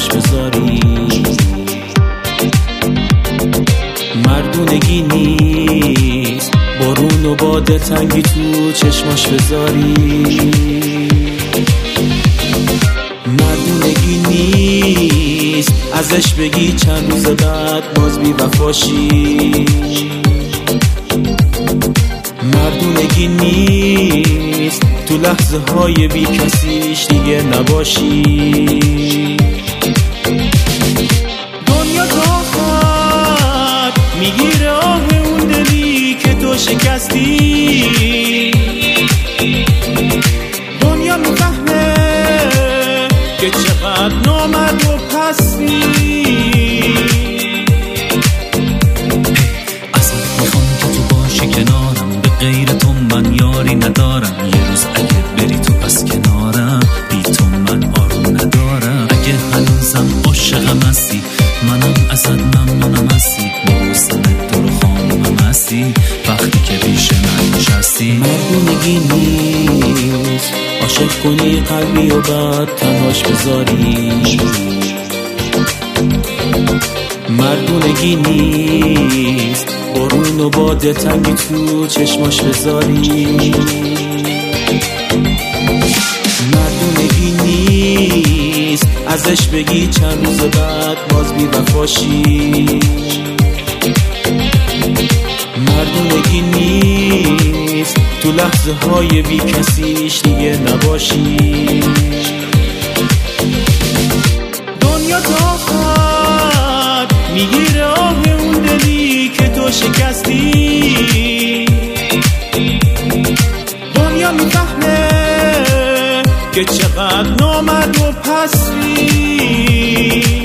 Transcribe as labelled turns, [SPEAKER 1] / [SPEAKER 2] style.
[SPEAKER 1] تنهاش بذاری. مردونگی نیست بارون و باد تنگی تو چشماش بذاری. مردونگی نیست ازش بگی چند روز بعد باز بی وفاشی. مردونگی نیست تو لحظه های بی کسیش دیگه نباشی. دنیا تا خط میگیره آه اون دلی که تو شکستی. دنیا میفهمه که چقدر نامرد و پستی.
[SPEAKER 2] اصلا میخوام که تو باشی کنارم، به غیر تو من یاری ندارم. یه روز اگه بری تو پس کنارم، بی تو من آروم ندارم. اگه هنوزم عاشقم هستی، منم ازت ممنونم هستی. موسمت تو رو خانومم هستی وقتی که پیش من نشستی.
[SPEAKER 1] مردونگی نیست عاشق کنی قلبی و بعد تنهاش بذاری. مردونگی نیست بارون و باد تنگی تو چشماش بذاری. مردونگی نیست ازش بگی چند روز بعد باز بی وفاشی. مردونگی نیست تو لحظه های بی کسیش دیگه نباشی. دنیا تا خط میگیره آه اون دلی که تو شکستی. دنیا میفهمه که چقدر نامرد و پستی.